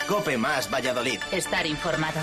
COPE más Valladolid. Estar informado.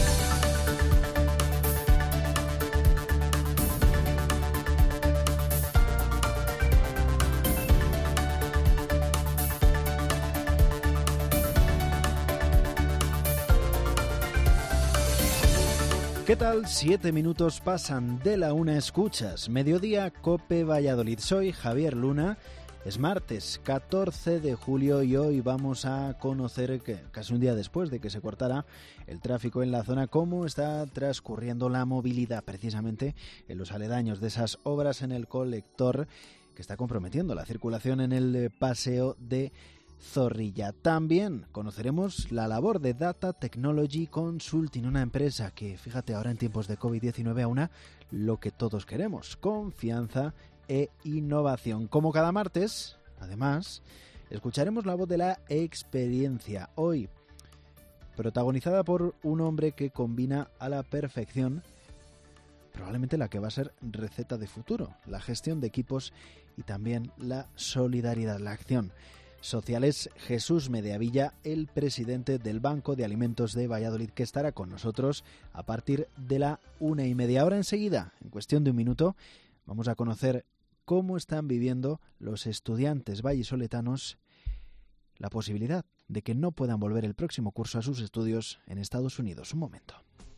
¿Qué tal? 7 minutos pasan de la 1, escuchas Mediodía COPE Valladolid. Soy Javier Luna. Es martes 14 de julio y hoy vamos a conocer, que casi un día después de que se cortara el tráfico en la zona, cómo está transcurriendo la movilidad precisamente en los aledaños de esas obras en el colector que está comprometiendo la circulación en el paseo de Zorrilla. También conoceremos la labor de Data Technology Consulting, una empresa que, fíjate, ahora en tiempos de COVID-19 aúna lo que todos queremos: confianza e innovación. Como cada martes, además, escucharemos la voz de la experiencia, hoy protagonizada por un hombre que combina a la perfección probablemente la que va a ser receta de futuro: la gestión de equipos y también la solidaridad, la acción social. Es Jesús Mediavilla, el presidente del Banco de Alimentos de Valladolid, que estará con nosotros a partir de la 1:30. Ahora enseguida, en cuestión de un minuto, vamos a conocer cómo están viviendo los estudiantes vallisoletanos la posibilidad de que no puedan volver el próximo curso a sus estudios en Estados Unidos. Un momento.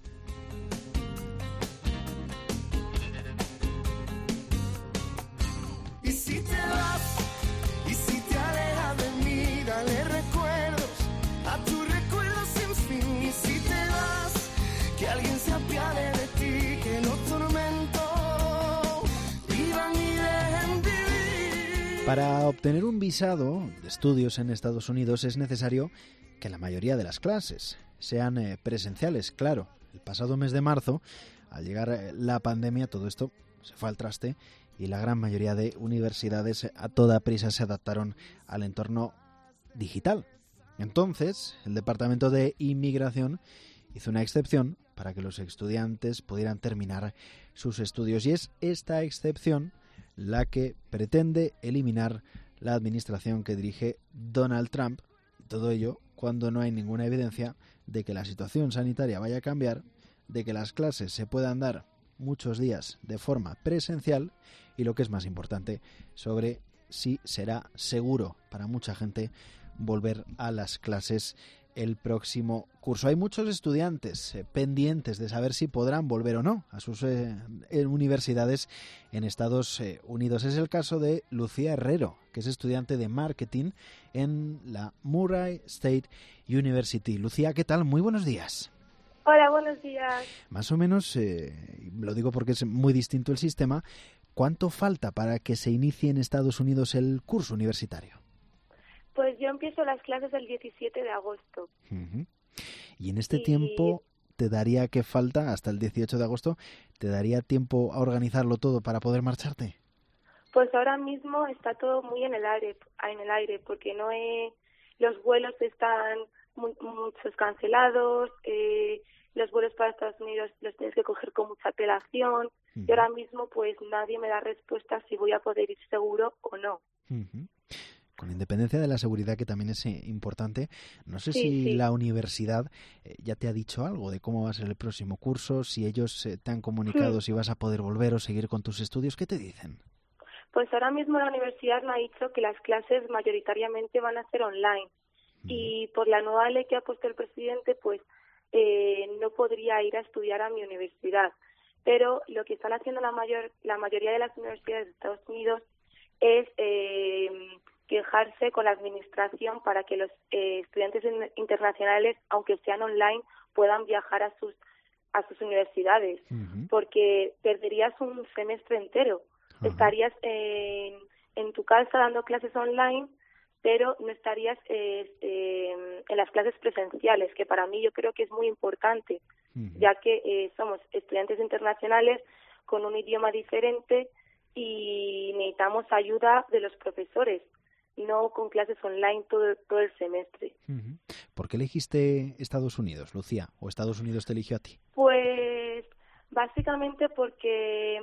Y si te vas, y si te alejas de mí, dale recuerdos a tu recuerdo sin fin. Y si te vas, que alguien se apiade de ti, que los tormentos vivan y dejen vivir. Para obtener un visado de estudios en Estados Unidos es necesario que la mayoría de las clases sean presenciales. Claro, el pasado mes de marzo, al llegar la pandemia, todo esto se fue al traste y la gran mayoría de universidades a toda prisa se adaptaron al entorno digital. Entonces, el Departamento de Inmigración hizo una excepción para que los estudiantes pudieran terminar sus estudios, y es esta excepción la que pretende eliminar la administración que dirige Donald Trump. Todo ello cuando no hay ninguna evidencia de que la situación sanitaria vaya a cambiar, de que las clases se puedan dar muchos días de forma presencial y, lo que es más importante, sobre si será seguro para mucha gente volver a las clases el próximo curso. Hay muchos estudiantes pendientes de saber si podrán volver o no a sus universidades en Estados Unidos. Es el caso de Lucía Herrero, que es estudiante de marketing en la Murray State University. Lucía, ¿qué tal? Muy buenos días. Hola, buenos días. Más o menos, lo digo porque es muy distinto el sistema, ¿cuánto falta para que se inicie en Estados Unidos el curso universitario? Pues yo empiezo las clases el 17 de agosto. Uh-huh. Y en este tiempo, ¿te daría que falta hasta el 18 de agosto? ¿Te daría tiempo a organizarlo todo para poder marcharte? Pues ahora mismo está todo muy en el aire porque los vuelos están muchos cancelados, los vuelos para Estados Unidos los tienes que coger con mucha antelación, uh-huh. Y ahora mismo pues nadie me da respuesta si voy a poder ir seguro o no. Uh-huh. Con independencia de la seguridad, que también es importante, no sé si la universidad ya te ha dicho algo de cómo va a ser el próximo curso, si ellos te han comunicado si vas a poder volver o seguir con tus estudios. ¿Qué te dicen? Pues ahora mismo la universidad me ha dicho que las clases mayoritariamente van a ser online. Y por la nueva ley que ha puesto el presidente, pues no podría ir a estudiar a mi universidad. Pero lo que están haciendo la mayoría de las universidades de Estados Unidos es quejarse con la administración para que los estudiantes internacionales, aunque sean online, puedan viajar a sus universidades, uh-huh. Porque perderías un semestre entero. Uh-huh. Estarías en tu casa dando clases online, pero no estarías en las clases presenciales, que para mí yo creo que es muy importante, uh-huh. Ya que somos estudiantes internacionales con un idioma diferente y necesitamos ayuda de los profesores, no con clases online todo el semestre. Uh-huh. ¿Por qué elegiste Estados Unidos, Lucía? ¿O Estados Unidos te eligió a ti? Pues básicamente porque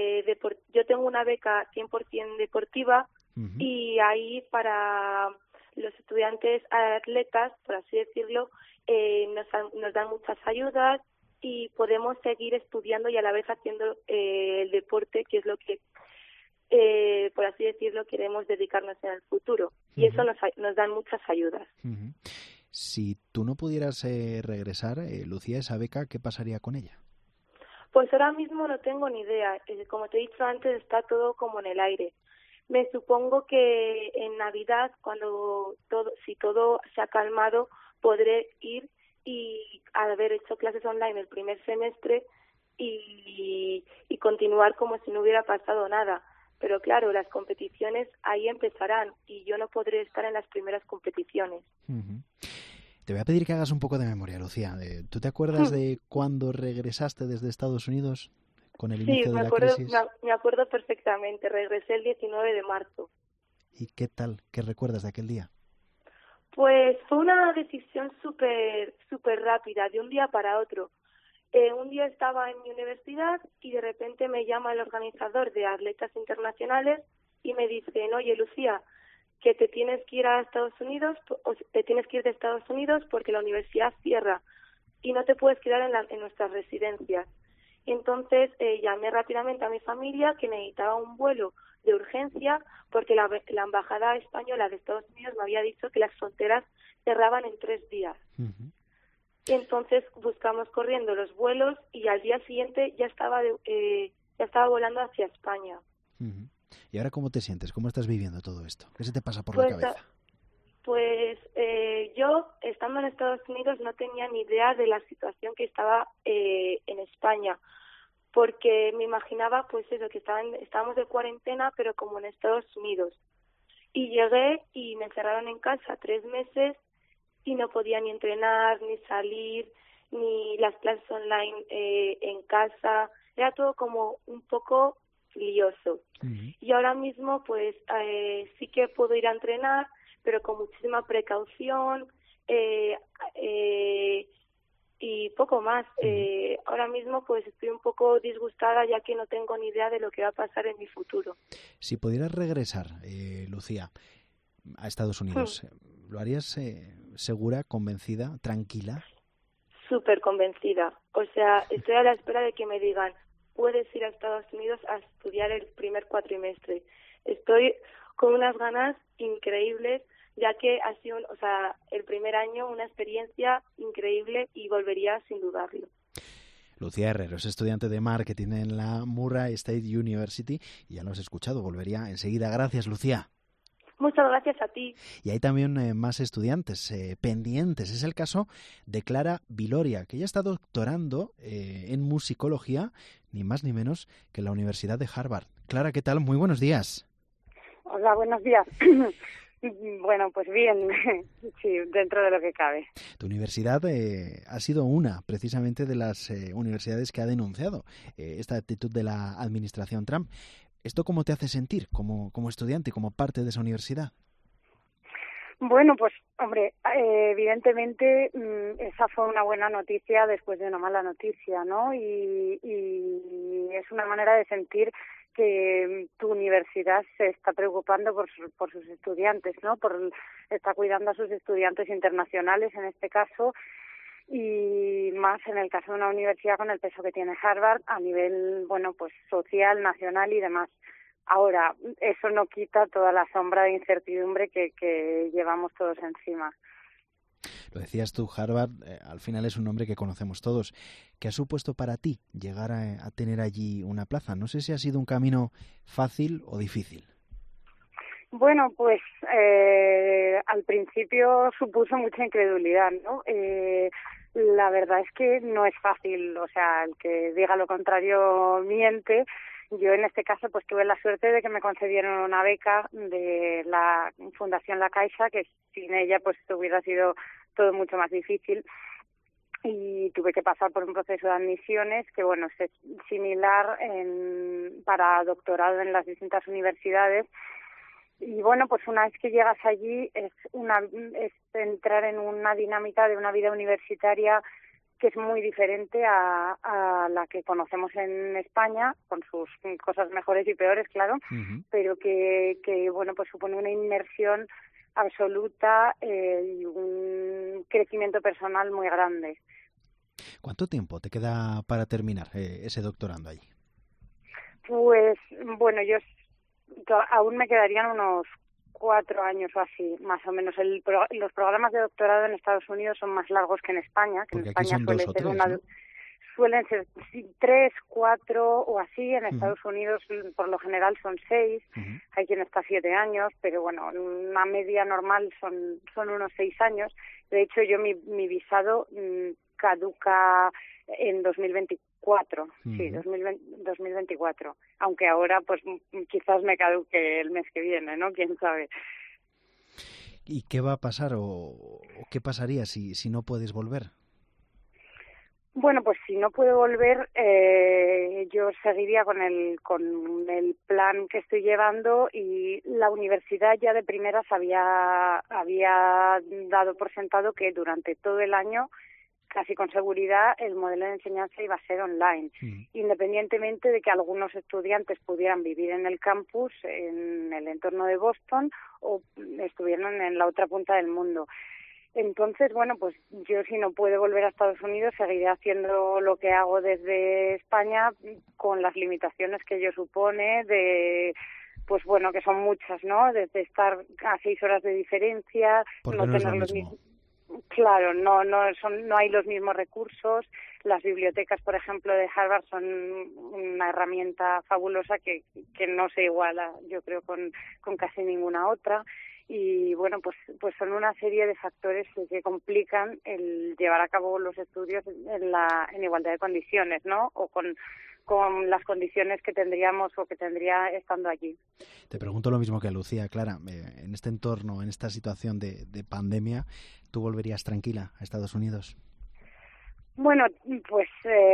yo tengo una beca 100% deportiva, uh-huh. Y ahí para los estudiantes atletas, por así decirlo, nos dan muchas ayudas y podemos seguir estudiando y a la vez haciendo el deporte, que es lo que, por así decirlo, queremos dedicarnos en el futuro. Y eso nos dan muchas ayudas. Si tú no pudieras regresar, Lucía, esa beca, ¿qué pasaría con ella? Pues ahora mismo no tengo ni idea. Como te he dicho antes, está todo como en el aire. Me supongo que en Navidad, si todo se ha calmado, podré ir y haber hecho clases online el primer semestre y continuar como si no hubiera pasado nada. Pero claro, las competiciones ahí empezarán y yo no podré estar en las primeras competiciones. Te voy a pedir que hagas un poco de memoria, Lucía. ¿Tú te acuerdas de cuándo regresaste desde Estados Unidos con el inicio de la crisis? Me acuerdo perfectamente. Regresé el 19 de marzo. ¿Y qué tal? ¿Qué recuerdas de aquel día? Pues fue una decisión súper rápida, de un día para otro. Un día estaba en mi universidad y de repente me llama el organizador de atletas internacionales y me dicen, oye, Lucía, que te tienes que ir a Estados Unidos, o te tienes que ir de Estados Unidos porque la universidad cierra y no te puedes quedar en nuestras residencias. Entonces llamé rápidamente a mi familia que necesitaba un vuelo de urgencia porque la embajada española de Estados Unidos me había dicho que las fronteras cerraban en 3 días. Entonces buscamos corriendo los vuelos y al día siguiente ya estaba volando hacia España. ¿Y ahora cómo te sientes? ¿Cómo estás viviendo todo esto? ¿Qué se te pasa por la cabeza? Pues yo, estando en Estados Unidos, no tenía ni idea de la situación que estaba en España, porque me imaginaba, pues eso, que estábamos de cuarentena, pero como en Estados Unidos. Y llegué y me encerraron en casa 3 meses y no podía ni entrenar, ni salir, ni las clases online en casa. Era todo como un poco lioso. Y ahora mismo pues sí que puedo ir a entrenar, pero con muchísima precaución y poco más. Ahora mismo pues estoy un poco disgustada ya que no tengo ni idea de lo que va a pasar en mi futuro. Si pudieras regresar, Lucía, a Estados Unidos, ¿lo harías segura, convencida, tranquila? Súper convencida. O sea, estoy a la espera de que me digan, puedes ir a Estados Unidos a estudiar el primer cuatrimestre. Estoy con unas ganas increíbles, ya que ha sido, el primer año una experiencia increíble y volvería sin dudarlo. Lucía Herrero es estudiante de marketing en la Murray State University y ya lo has escuchado, volvería enseguida. Gracias, Lucía. Muchas gracias a ti. Y hay también más estudiantes pendientes. Es el caso de Clara Viloria, que ya está doctorando en musicología, ni más ni menos que en la Universidad de Harvard. Clara, ¿qué tal? Muy buenos días. Hola, buenos días. Bueno, pues bien, sí, dentro de lo que cabe. Tu universidad ha sido una, precisamente, de las universidades que ha denunciado esta actitud de la administración Trump. ¿Esto cómo te hace sentir como estudiante y como parte de esa universidad? Bueno, pues, hombre, evidentemente esa fue una buena noticia después de una mala noticia, ¿no? Y es una manera de sentir que tu universidad se está preocupando por sus estudiantes, ¿no? Está cuidando a sus estudiantes internacionales, en este caso, y más en el caso de una universidad con el peso que tiene Harvard a nivel, bueno, pues social, nacional y demás. Ahora, eso no quita toda la sombra de incertidumbre que llevamos todos encima. Lo decías tú, Harvard, al final es un nombre que conocemos todos. ¿Qué ha supuesto para ti llegar a tener allí una plaza? No sé si ha sido un camino fácil o difícil. Bueno, pues al principio supuso mucha incredulidad, ¿no? La verdad es que no es fácil, o sea, el que diga lo contrario miente. Yo en este caso pues tuve la suerte de que me concedieron una beca de la Fundación La Caixa, que sin ella pues hubiera sido todo mucho más difícil, y tuve que pasar por un proceso de admisiones que bueno es similar para doctorado en las distintas universidades. Y bueno, pues una vez que llegas allí es entrar en una dinámica de una vida universitaria que es muy diferente a la que conocemos en España, con sus cosas mejores y peores, claro, pero que bueno, pues supone una inmersión absoluta y un crecimiento personal muy grande. ¿Cuánto tiempo te queda para terminar ese doctorando allí? Pues bueno, yo aún me quedarían unos 4 años o así, más o menos. Los programas de doctorado en Estados Unidos son más largos que en España, que porque en España ¿no? Suelen ser 3, 4 o así. En Estados Unidos por lo general son 6, hay quien está 7 años, pero bueno, una media normal son unos 6 años. De hecho, yo mi visado caduca en 2024, sí, 2024, aunque ahora pues quizás me caduque el mes que viene, ¿no? Quién sabe. ¿Y qué va a pasar o qué pasaría si no puedes volver? Bueno, pues si no puedo volver, yo seguiría con el plan que estoy llevando, y la universidad ya de primeras había dado por sentado que durante todo el año, casi con seguridad, el modelo de enseñanza iba a ser online, independientemente de que algunos estudiantes pudieran vivir en el campus, en el entorno de Boston, o estuvieran en la otra punta del mundo. Entonces, bueno, pues yo, si no puedo volver a Estados Unidos, seguiré haciendo lo que hago desde España, con las limitaciones que ello supone, pues bueno, que son muchas, ¿no? Desde estar a 6 horas de diferencia, no tener los mismos. Claro, no hay los mismos recursos. Las bibliotecas, por ejemplo, de Harvard son una herramienta fabulosa que no se iguala, yo creo, con casi ninguna otra. Y bueno, pues son una serie de factores que complican el llevar a cabo los estudios en igualdad de condiciones, ¿no? O con las condiciones que tendríamos o que tendría estando allí. Te pregunto lo mismo que a Lucía. Clara, en este entorno, en esta situación de pandemia, ¿tú volverías tranquila a Estados Unidos? Bueno, pues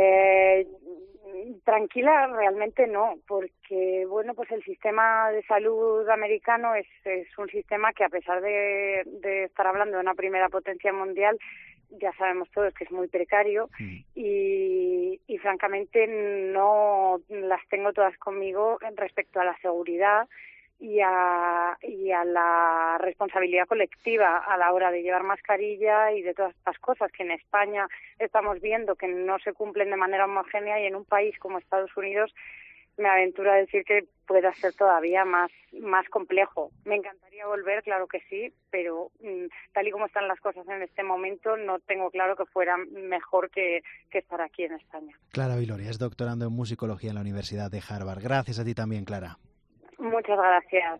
tranquila realmente no, porque bueno, pues el sistema de salud americano es un sistema que, a pesar de estar hablando de una primera potencia mundial, ya sabemos todos que es muy precario, y francamente no las tengo todas conmigo respecto a la seguridad y a la responsabilidad colectiva a la hora de llevar mascarilla y de todas estas cosas que en España estamos viendo que no se cumplen de manera homogénea, y en un país como Estados Unidos me aventuro a decir que pueda ser todavía más complejo. Me encantaría volver, claro que sí, pero tal y como están las cosas en este momento, no tengo claro que fuera mejor que estar aquí en España. Clara Viloria es doctorando en musicología en la Universidad de Harvard. Gracias a ti también, Clara. Muchas gracias.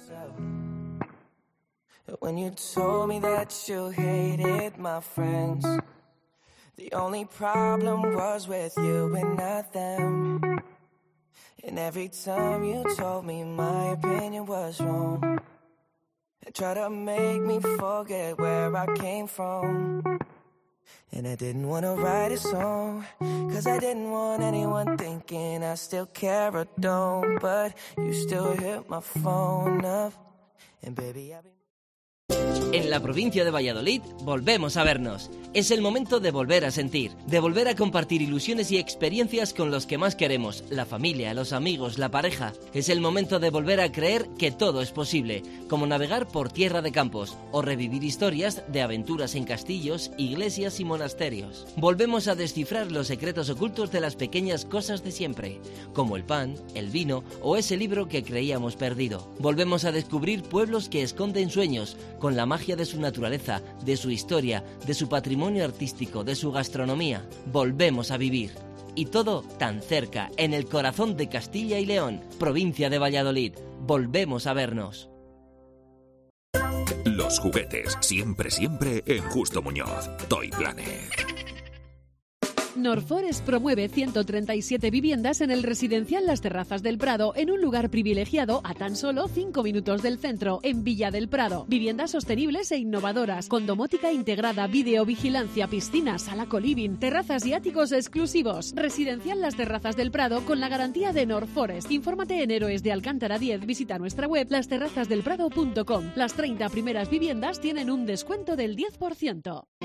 When you told me that you hated my friends, the only problem was with you and not them. And every time you told me my opinion was wrong, you tried to make me forget where I came from. And I didn't want to write a song, 'cause I didn't want anyone thinking I still care or don't. But you still hit my phone up, and baby I've been... En la provincia de Valladolid volvemos a vernos. Es el momento de volver a sentir, de volver a compartir ilusiones y experiencias con los que más queremos, la familia, los amigos, la pareja. Es el momento de volver a creer que todo es posible, como navegar por tierra de campos o revivir historias de aventuras en castillos, iglesias y monasterios. Volvemos a descifrar los secretos ocultos de las pequeñas cosas de siempre, como el pan, el vino o ese libro que creíamos perdido. Volvemos a descubrir pueblos que esconden sueños, con la magia de su naturaleza, de su historia, de su patrimonio artístico, de su gastronomía. Volvemos a vivir. Y todo tan cerca, en el corazón de Castilla y León, provincia de Valladolid. Volvemos a vernos. Los juguetes, siempre, siempre en Justo Muñoz. Toy Planet. Norforest promueve 137 viviendas en el residencial Las Terrazas del Prado, en un lugar privilegiado a tan solo 5 minutos del centro, en Villa del Prado. Viviendas sostenibles e innovadoras, con domótica integrada, videovigilancia, piscina, sala coliving, terrazas y áticos exclusivos. Residencial Las Terrazas del Prado, con la garantía de Norforest. Infórmate en Héroes de Alcántara 10, visita nuestra web lasterrazasdelprado.com. Las 30 primeras viviendas tienen un descuento del 10%.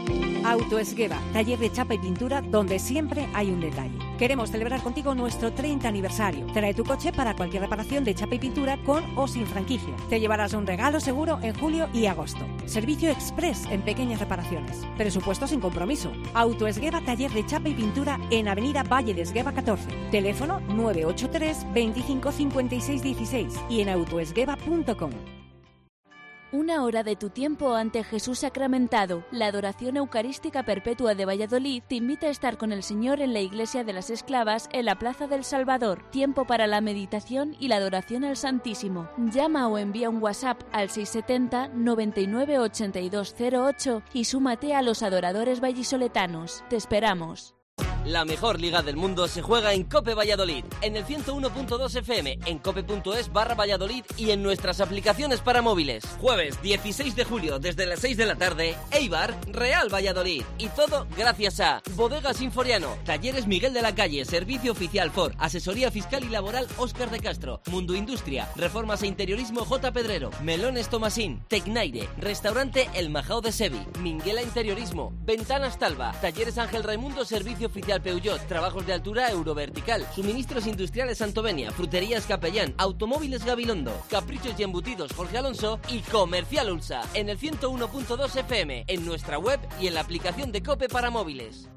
Autoesgueva, taller de chapa y pintura donde siempre hay un detalle. Queremos celebrar contigo nuestro 30 aniversario. Trae tu coche para cualquier reparación de chapa y pintura con o sin franquicia. Te llevarás un regalo seguro en julio y agosto. Servicio express en pequeñas reparaciones. Presupuesto sin compromiso. Autoesgueva, taller de chapa y pintura en Avenida Valle de Esgueva 14. Teléfono 983 25 56 16 y en autoesgueva.com. Una hora de tu tiempo ante Jesús sacramentado. La adoración eucarística perpetua de Valladolid te invita a estar con el Señor en la Iglesia de las Esclavas en la Plaza del Salvador. Tiempo para la meditación y la adoración al Santísimo. Llama o envía un WhatsApp al 670 99 82 08 y súmate a los adoradores vallisoletanos. Te esperamos. La mejor liga del mundo se juega en COPE Valladolid, en el 101.2 FM, en cope.es/Valladolid y en nuestras aplicaciones para móviles. Jueves 16 de julio desde las 6 de la tarde, Eibar, Real Valladolid. Y todo gracias a Bodegas Sinforiano, Talleres Miguel de la Calle, Servicio Oficial Ford, Asesoría Fiscal y Laboral Óscar de Castro, Mundo Industria, Reformas e Interiorismo J. Pedrero, Melones Tomasín, Tecnaire, Restaurante El Majao de Sevi, Minguela Interiorismo, Ventanas Talva, Talleres Ángel Raimundo, Servicio Oficial Peugeot, Trabajos de Altura Eurovertical, Suministros Industriales Santovenia, Fruterías Capellán, Automóviles Gabilondo, Caprichos y Embutidos Jorge Alonso y Comercial Ulsa, en el 101.2 FM, en nuestra web y en la aplicación de COPE para móviles.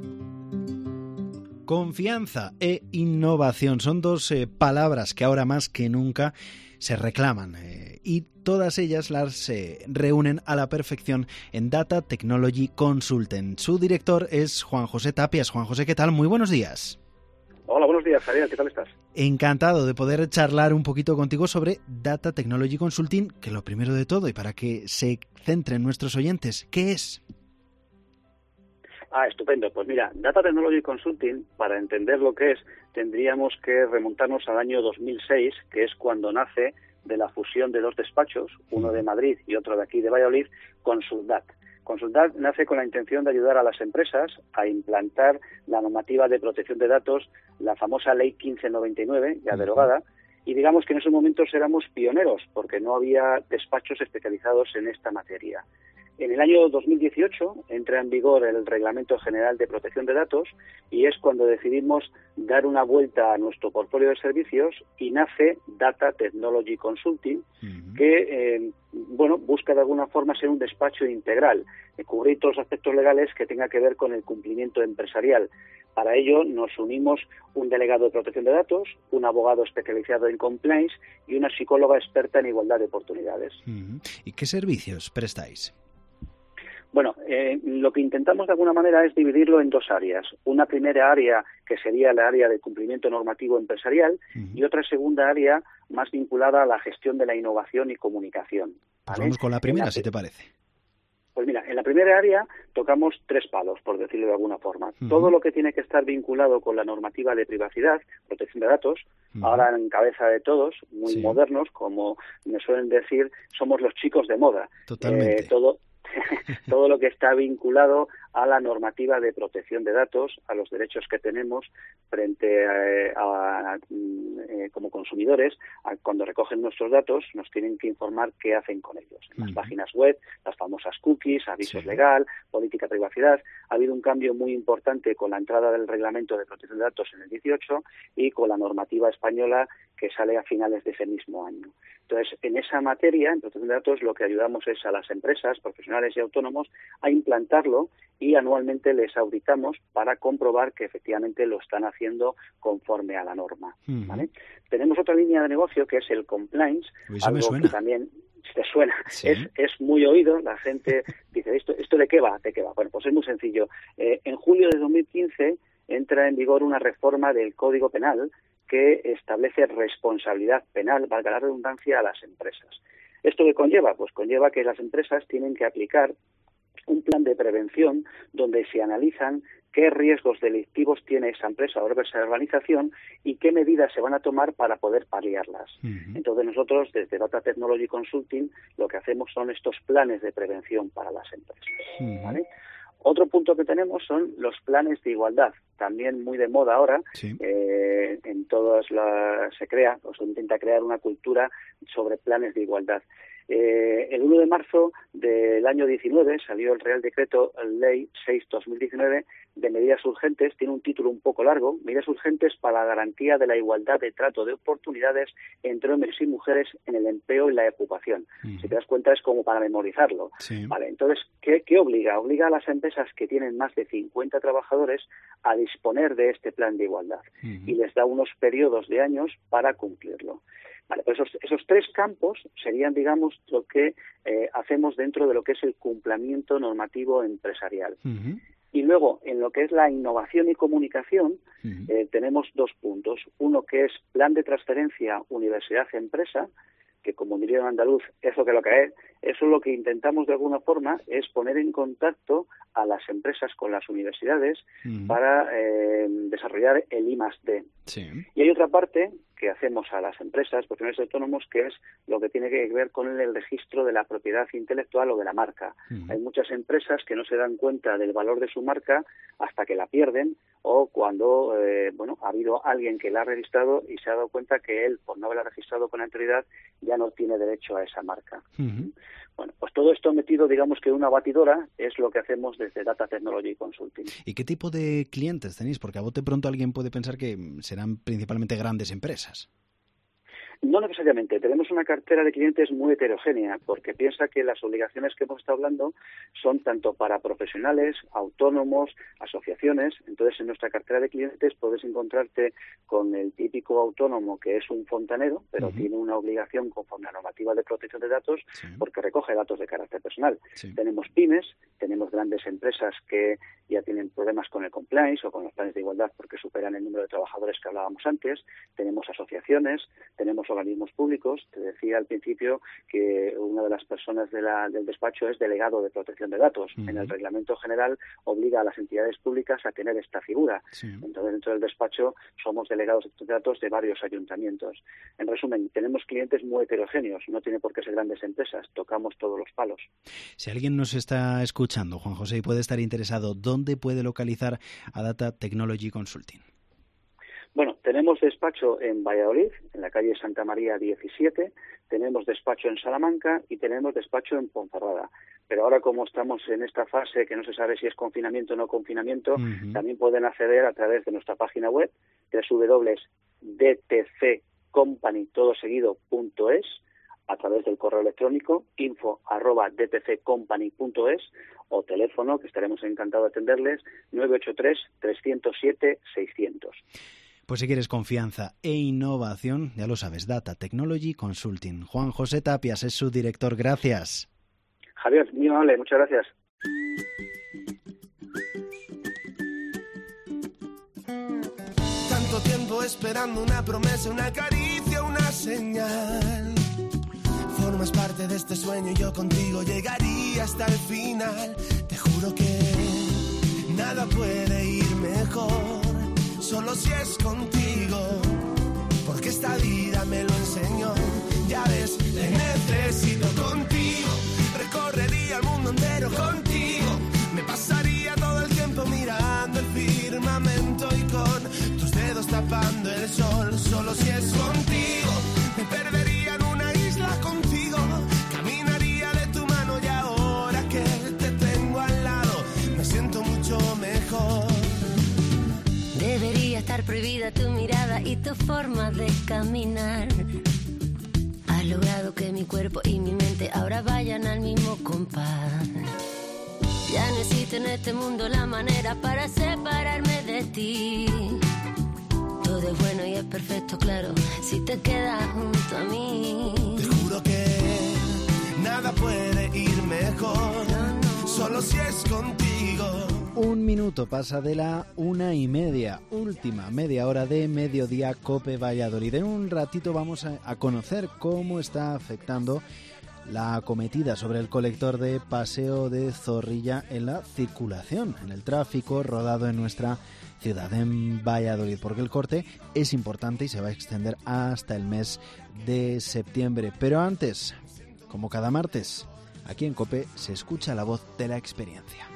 Confianza e innovación son dos palabras que ahora más que nunca se reclaman y todas ellas las reúnen a la perfección en Data Technology Consultant. Su director es Juan José Tapias. Juan José, ¿qué tal? Muy buenos días. Hola, buenos días, Javier. ¿Qué tal estás? Encantado de poder charlar un poquito contigo sobre Data Technology Consulting, que lo primero de todo, y para que se centren nuestros oyentes, ¿qué es? Estupendo. Pues mira, Data Technology Consulting, para entender lo que es, tendríamos que remontarnos al año 2006, que es cuando nace de la fusión de dos despachos, uno de Madrid y otro de aquí de Valladolid, Consuldat. Consuldat nace con la intención de ayudar a las empresas a implantar la normativa de protección de datos, la famosa Ley 1599, ya derogada, y digamos que en esos momentos éramos pioneros, porque no había despachos especializados en esta materia. En el año 2018 entra en vigor el Reglamento General de Protección de Datos y es cuando decidimos dar una vuelta a nuestro portfolio de servicios y nace Data Technology Consulting, que busca de alguna forma ser un despacho integral, cubrir todos los aspectos legales que tenga que ver con el cumplimiento empresarial. Para ello nos unimos un delegado de protección de datos, un abogado especializado en compliance y una psicóloga experta en igualdad de oportunidades. ¿Y qué servicios prestáis? Bueno, lo que intentamos de alguna manera es dividirlo en dos áreas. Una primera área que sería la área de cumplimiento normativo empresarial y otra segunda área más vinculada a la gestión de la innovación y comunicación. Pues vamos con la primera, si te parece. Pues mira, en la primera área tocamos tres palos, por decirlo de alguna forma. Todo lo que tiene que estar vinculado con la normativa de privacidad, protección de datos, ahora en cabeza de todos, muy modernos, como me suelen decir, somos los chicos de moda. Totalmente. Todo lo que está vinculado a la normativa de protección de datos, a los derechos que tenemos frente como consumidores, cuando recogen nuestros datos, nos tienen que informar qué hacen con ellos. En las páginas web, las famosas cookies, avisos legal, política de privacidad. Ha habido un cambio muy importante con la entrada del Reglamento de Protección de Datos en el 18 y con la normativa española que sale a finales de ese mismo año. Entonces, en esa materia, en protección de datos, lo que ayudamos es a las empresas, profesionales y autónomos a implantarlo y anualmente les auditamos para comprobar que efectivamente lo están haciendo conforme a la norma. ¿Vale? Tenemos otra línea de negocio que es el compliance, algo que también te suena, es muy oído, la gente dice, ¿esto de qué va? ¿De qué va? Bueno, pues es muy sencillo. En julio de 2015 entra en vigor una reforma del Código Penal que establece responsabilidad penal, valga la redundancia, a las empresas. ¿Esto qué conlleva? Pues conlleva que las empresas tienen que aplicar un plan de prevención donde se analizan qué riesgos delictivos tiene esa empresa o esa organización y qué medidas se van a tomar para poder paliarlas. Entonces nosotros desde Data Technology Consulting lo que hacemos son estos planes de prevención para las empresas. ¿Vale? Otro punto que tenemos son los planes de igualdad, también muy de moda ahora. En todas se crea o se intenta crear una cultura sobre planes de igualdad. El 1 de marzo del año 19 salió el Real Decreto Ley 6/2019 de medidas urgentes. Tiene un título un poco largo: medidas urgentes para la garantía de la igualdad de trato de oportunidades entre hombres y mujeres en el empleo y la ocupación. Si te das cuenta, es como para memorizarlo. Sí. Vale, entonces, ¿qué obliga? Obliga a las empresas que tienen más de 50 trabajadores a disponer de este plan de igualdad y les da unos periodos de años para cumplirlo. Vale, pues esos 3 campos serían, digamos, lo que hacemos dentro de lo que es el cumplimiento normativo empresarial. Y luego, en lo que es la innovación y comunicación, tenemos 2 puntos. Uno que es plan de transferencia universidad-empresa, que, como diría un andaluz, es lo que es. Eso lo que intentamos de alguna forma es poner en contacto a las empresas con las universidades para desarrollar el I+D. Sí. Y hay otra parte que hacemos a las empresas, profesionales autónomos, que es lo que tiene que ver con el registro de la propiedad intelectual o de la marca. Hay muchas empresas que no se dan cuenta del valor de su marca hasta que la pierden, o cuando ha habido alguien que la ha registrado y se ha dado cuenta que él, por no haberla registrado con anterioridad, ya no tiene derecho a esa marca. Bueno, pues todo esto metido, digamos, que en una batidora, es lo que hacemos desde Data Technology Consulting. ¿Y qué tipo de clientes tenéis? Porque a bote pronto alguien puede pensar que serán principalmente grandes empresas. No necesariamente. Tenemos una cartera de clientes muy heterogénea, porque piensa que las obligaciones que hemos estado hablando son tanto para profesionales, autónomos, asociaciones. Entonces, en nuestra cartera de clientes puedes encontrarte con el típico autónomo que es un fontanero, pero tiene una obligación conforme a la normativa de protección de datos, porque recoge datos de carácter personal. Tenemos pymes, tenemos grandes empresas que ya tienen problemas con el compliance o con los planes de igualdad porque superan el número de trabajadores que hablábamos antes. Tenemos asociaciones, tenemos organismos públicos. Te decía al principio que una de las personas del despacho es delegado de protección de datos. En el reglamento general obliga a las entidades públicas a tener esta figura. Entonces, dentro del despacho somos delegados de datos de varios ayuntamientos. En resumen, tenemos clientes muy heterogéneos. No tiene por qué ser grandes empresas. Tocamos todos los palos. Si alguien nos está escuchando, Juan José, y puede estar interesado, ¿dónde puede localizar a Data Technology Consulting? Bueno, tenemos despacho en Valladolid, en la calle Santa María 17, tenemos despacho en Salamanca y tenemos despacho en Ponferrada. Pero ahora, como estamos en esta fase que no se sabe si es confinamiento o no confinamiento, también pueden acceder a través de nuestra página web, www.dtccompany.es, a través del correo electrónico info@dtccompany.es, o teléfono, que estaremos encantados de atenderles, 983-307-600. Pues si quieres confianza e innovación, ya lo sabes, Data Technology Consulting. Juan José Tapias es su director. Gracias. Javier, muy amable, muchas gracias. Tanto tiempo esperando una promesa, una caricia, una señal. Formas parte de este sueño y yo contigo llegaría hasta el final. Te juro que nada puede ir mejor, solo si es contigo, porque esta vida me lo enseñó. Ya ves, te necesito contigo, recorrería el mundo entero contigo, me pasaría todo el tiempo mirando el firmamento y con tus dedos tapando el sol. Solo si es contigo, me perdería en una isla contigo, caminaría de tu mano y ahora que te tengo al lado, me siento mucho mejor. Debería estar prohibida tu mirada y tu forma de caminar. Has logrado que mi cuerpo y mi mente ahora vayan al mismo compás. Ya no existe en este mundo la manera para separarme de ti. Todo es bueno y es perfecto, claro, si te quedas junto a mí. Te juro que nada puede ir mejor, solo si es contigo. 1 minuto pasa de la 1:30, última media hora de Mediodía Cope Valladolid. En un ratito vamos a conocer cómo está afectando la acometida sobre el colector de Paseo de Zorrilla en la circulación, en el tráfico rodado en nuestra ciudad, en Valladolid, porque el corte es importante y se va a extender hasta el mes de septiembre. Pero antes, como cada martes, aquí en Cope se escucha la voz de la experiencia.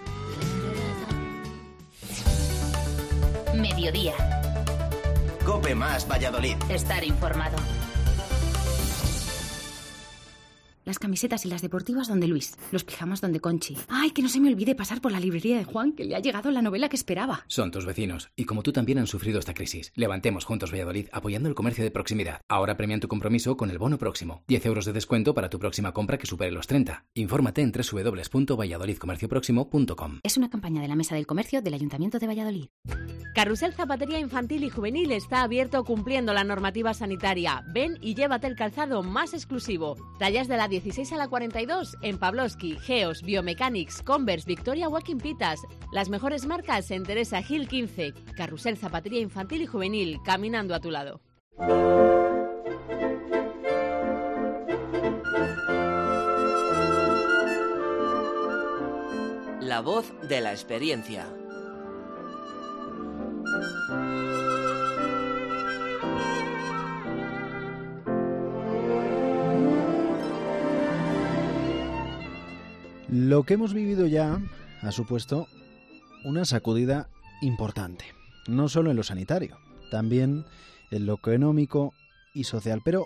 Mediodía. Cope más Valladolid. Estar informado. Las camisetas y las deportivas donde Luis. Los pijamas donde Conchi. ¡Ay, que no se me olvide pasar por la librería de Juan, que le ha llegado la novela que esperaba! Son tus vecinos, y como tú también han sufrido esta crisis. Levantemos juntos Valladolid apoyando el comercio de proximidad. Ahora premian tu compromiso con el bono próximo. 10 euros de descuento para tu próxima compra que supere los 30. Infórmate en www.valladolidcomercioproximo.com. Es una campaña de la Mesa del Comercio del Ayuntamiento de Valladolid. Carrusel Zapatería Infantil y Juvenil está abierto cumpliendo la normativa sanitaria. Ven y llévate el calzado más exclusivo. Tallas de la 16 a la 42 en Pavlovsky, Geos, Biomechanics, Converse, Victoria Walking Pitas. Las mejores marcas en Teresa Gil 15. Carrusel Zapatería Infantil y Juvenil, caminando a tu lado. La voz de la experiencia. Lo que hemos vivido ya ha supuesto una sacudida importante, no solo en lo sanitario, también en lo económico y social, pero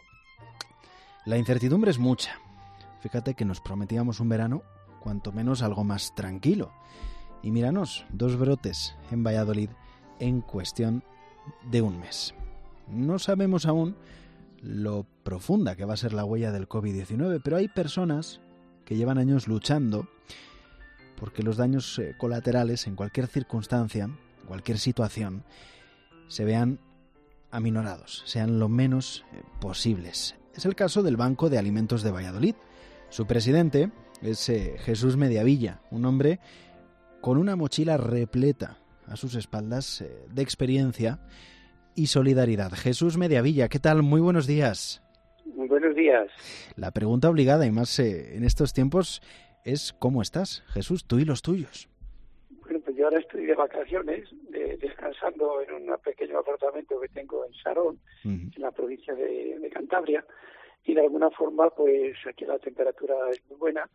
la incertidumbre es mucha. Fíjate que nos prometíamos un verano, cuanto menos algo más tranquilo. Y míranos, 2 brotes en Valladolid en cuestión de un mes. No sabemos aún lo profunda que va a ser la huella del COVID-19, pero hay personas que llevan años luchando porque los daños colaterales en cualquier circunstancia, en cualquier situación, se vean aminorados, sean lo menos posibles. Es el caso del Banco de Alimentos de Valladolid. Su presidente es Jesús Mediavilla, un hombre con una mochila repleta a sus espaldas de experiencia y solidaridad. Jesús Mediavilla, ¿qué tal? Muy buenos días. Muy buenos días. La pregunta obligada, y más en estos tiempos, es ¿cómo estás, Jesús, tú y los tuyos? Bueno, pues yo ahora estoy de vacaciones, descansando en un pequeño apartamento que tengo en Sarón, en la provincia de Cantabria, y de alguna forma, pues aquí la temperatura es muy buena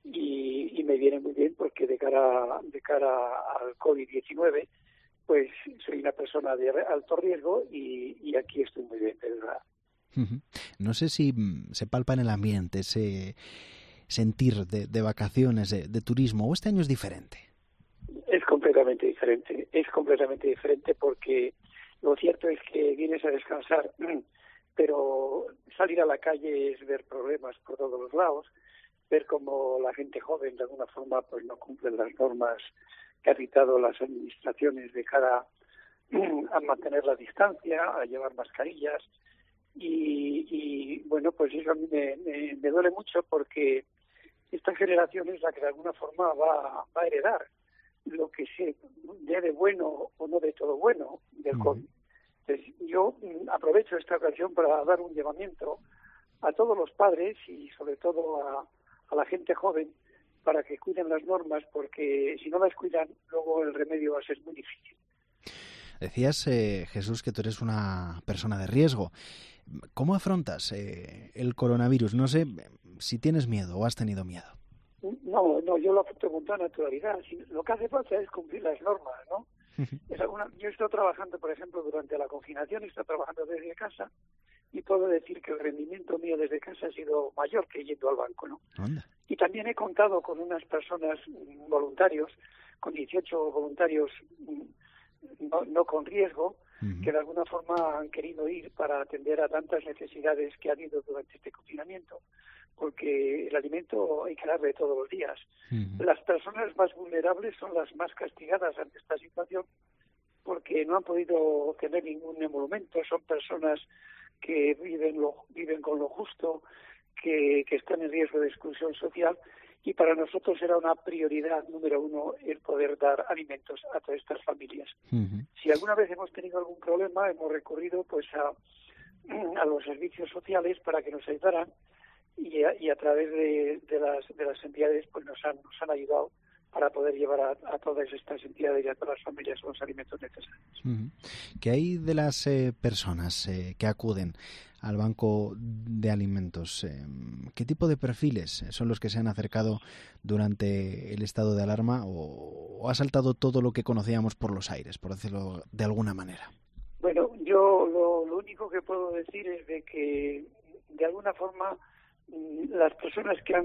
y me viene muy bien porque de cara al COVID-19, pues soy una persona de alto riesgo y aquí estoy muy bien, de verdad. No sé si se palpa en el ambiente ese sentir de vacaciones, de turismo, o este año es diferente. Es completamente diferente porque lo cierto es que vienes a descansar, pero salir a la calle es ver problemas por todos los lados, ver cómo la gente joven de alguna forma pues no cumple las normas que han dictado las administraciones de cara a mantener la distancia, a llevar mascarillas y bueno, pues eso a mí me duele mucho porque esta generación es la que de alguna forma va a heredar lo que se dé de bueno o no de todo bueno del COVID. Entonces, yo aprovecho esta ocasión para dar un llamamiento a todos los padres y sobre todo a la gente joven para que cuiden las normas, porque si no las cuidan, luego el remedio va a ser muy difícil. Decías, Jesús, que tú eres una persona de riesgo. ¿Cómo afrontas el coronavirus? No sé si tienes miedo o has tenido miedo. No, yo lo afronto con toda naturalidad. Lo que hace falta es cumplir las normas, ¿no? Yo estoy trabajando, por ejemplo, durante la confinación, estoy trabajando desde casa y puedo decir que el rendimiento mío desde casa ha sido mayor que yendo al banco, ¿no? ¿Dónde? Y también he contado con unas personas voluntarios, con 18 voluntarios no con riesgo, que de alguna forma han querido ir para atender a tantas necesidades que ha habido durante este confinamiento, porque el alimento hay que darle todos los días. Las personas más vulnerables son las más castigadas ante esta situación porque no han podido tener ningún emolumento, son personas que viven con lo justo, que están en riesgo de exclusión social, y para nosotros era una prioridad número 1 el poder dar alimentos a todas estas familias. Si alguna vez hemos tenido algún problema, hemos recurrido pues a los servicios sociales para que nos ayudaran y a través de las entidades pues nos han ayudado para poder llevar a todas estas entidades y a todas las familias los alimentos necesarios. ¿Qué hay de las personas que acuden al Banco de Alimentos? ¿Qué tipo de perfiles son los que se han acercado durante el estado de alarma o ha saltado todo lo que conocíamos por los aires, por decirlo de alguna manera? Bueno, yo lo único que puedo decir es de que de alguna forma las personas que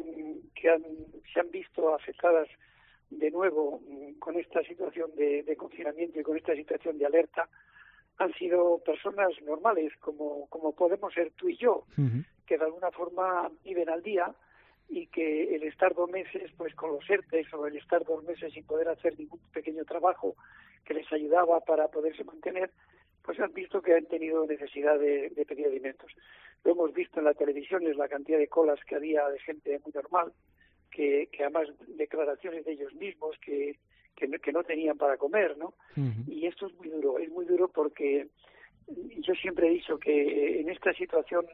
se han visto afectadas de nuevo con esta situación de confinamiento y con esta situación de alerta han sido personas normales, como podemos ser tú y yo, que de alguna forma viven al día y que el estar 2 meses pues con los ERTEs o el estar 2 meses sin poder hacer ningún pequeño trabajo que les ayudaba para poderse mantener, pues han visto que han tenido necesidad de pedir alimentos. Lo hemos visto en la televisión, es la cantidad de colas que había de gente muy normal, que además declaraciones de ellos mismos que no tenían para comer, ¿no? Y esto es muy duro porque yo siempre he dicho que en esta situación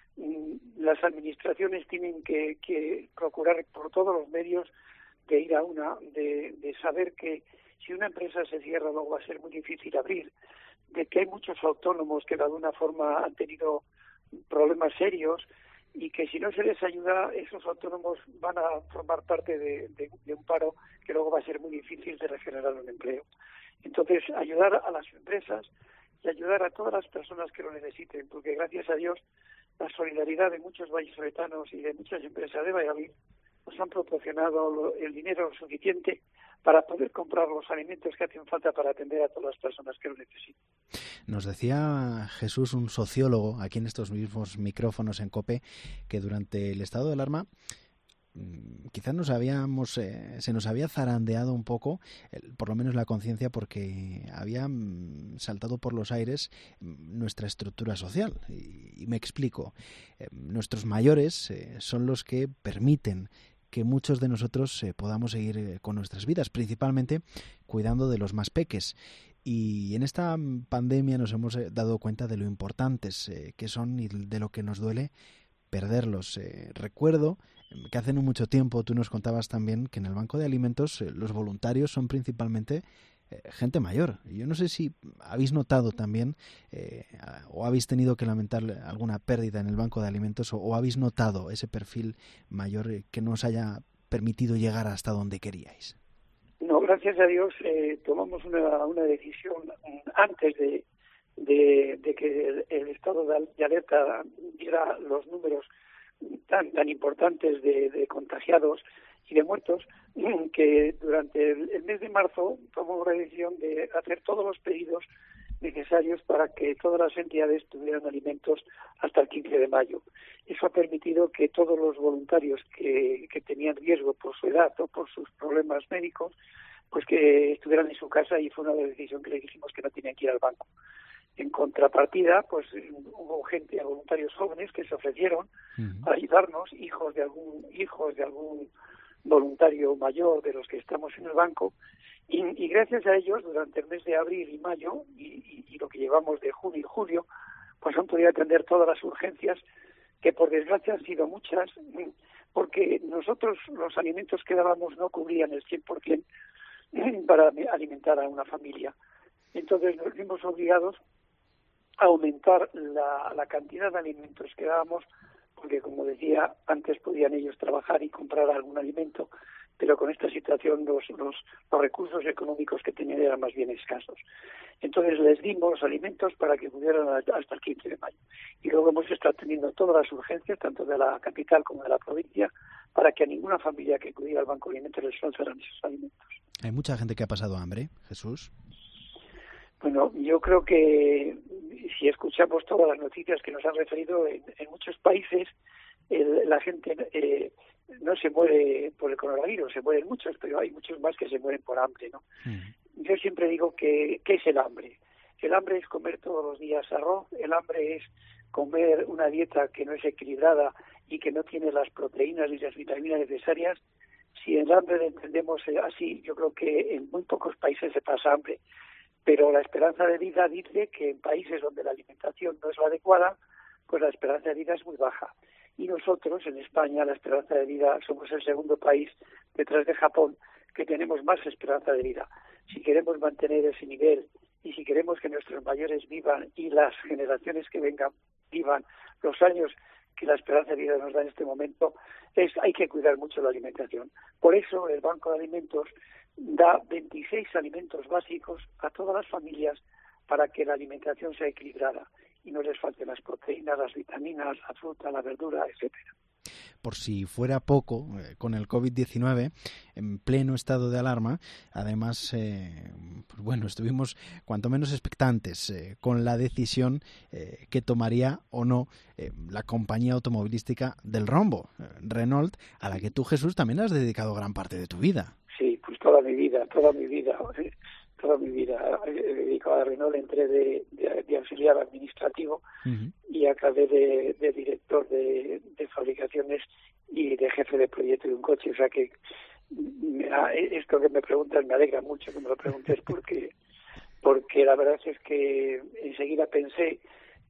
las administraciones tienen que procurar por todos los medios de ir de saber que si una empresa se cierra luego va a ser muy difícil abrir, de que hay muchos autónomos que de alguna forma han tenido problemas serios y que si no se les ayuda, esos autónomos van a formar parte de un paro que luego va a ser muy difícil de regenerar un empleo. Entonces, ayudar a las empresas y ayudar a todas las personas que lo necesiten, porque gracias a Dios la solidaridad de muchos vallisoletanos y de muchas empresas de Valladolid nos han proporcionado el dinero suficiente para poder comprar los alimentos que hacen falta para atender a todas las personas que lo necesitan. Nos decía Jesús, un sociólogo, aquí en estos mismos micrófonos en COPE, que durante el estado de alarma quizás se nos había zarandeado un poco, por lo menos la conciencia, porque había saltado por los aires nuestra estructura social. Y me explico. Nuestros mayores son los que permiten que muchos de nosotros podamos seguir con nuestras vidas, principalmente cuidando de los más peques. Y en esta pandemia nos hemos dado cuenta de lo importantes que son y de lo que nos duele perderlos. Recuerdo que hace no mucho tiempo tú nos contabas también que en el Banco de Alimentos los voluntarios son principalmente gente mayor. Yo no sé si habéis notado también o habéis tenido que lamentar alguna pérdida en el Banco de Alimentos o habéis notado ese perfil mayor que no os haya permitido llegar hasta donde queríais. No, gracias a Dios tomamos una decisión antes de que el estado de alerta diera los números tan importantes de contagiados y de muertos, que durante el mes de marzo tomamos la decisión de hacer todos los pedidos necesarios para que todas las entidades tuvieran alimentos hasta el 15 de mayo. Eso ha permitido que todos los voluntarios que tenían riesgo por su edad o por sus problemas médicos, pues que estuvieran en su casa, y fue una decisión que le dijimos que no tenían que ir al banco. En contrapartida, pues hubo voluntarios jóvenes que se ofrecieron a ayudarnos, hijos de algún voluntario mayor de los que estamos en el banco, y gracias a ellos durante el mes de abril y mayo y lo que llevamos de junio y julio, pues han podido atender todas las urgencias, que por desgracia han sido muchas, porque nosotros los alimentos que dábamos no cubrían el 100% para alimentar a una familia. Entonces nos vimos obligados a aumentar la cantidad de alimentos que dábamos, porque como decía, antes podían ellos trabajar y comprar algún alimento, pero con esta situación los recursos económicos que tenían eran más bien escasos. Entonces les dimos alimentos para que pudieran hasta el 15 de mayo. Y luego hemos estado teniendo todas las urgencias, tanto de la capital como de la provincia, para que a ninguna familia que acudiera al Banco de Alimentos les faltaran esos alimentos. ¿Hay mucha gente que ha pasado hambre, Jesús? Bueno, yo creo que si escuchamos todas las noticias que nos han referido, en muchos países la gente no se muere por el coronavirus, se mueren muchos, pero hay muchos más que se mueren por hambre, ¿no? Yo siempre digo ¿qué es el hambre? El hambre es comer todos los días arroz, el hambre es comer una dieta que no es equilibrada y que no tiene las proteínas y las vitaminas necesarias. Si el hambre lo entendemos así, yo creo que en muy pocos países se pasa hambre. Pero la esperanza de vida dice que en países donde la alimentación no es la adecuada, pues la esperanza de vida es muy baja. Y nosotros, en España, la esperanza de vida, somos el segundo país, detrás de Japón, que tenemos más esperanza de vida. Si queremos mantener ese nivel y si queremos que nuestros mayores vivan y las generaciones que vengan vivan los años que la esperanza de vida nos da en este momento, hay que cuidar mucho la alimentación. Por eso el Banco de Alimentos da 26 alimentos básicos a todas las familias para que la alimentación sea equilibrada. y no les falten las proteínas, las vitaminas, la fruta, la verdura, etcétera. Por si fuera poco, con el COVID-19 en pleno estado de alarma, además, pues bueno, estuvimos cuanto menos expectantes con la decisión que tomaría o no la compañía automovilística del rombo, Renault, a la que tú, Jesús, también has dedicado gran parte de tu vida. Sí, pues toda mi vida he dedicado a Renault. Entré de auxiliar administrativo y acabé de director de fabricaciones y de jefe de proyecto de un coche. O sea que esto que me preguntas me alegra mucho que me lo preguntes porque la verdad es que enseguida pensé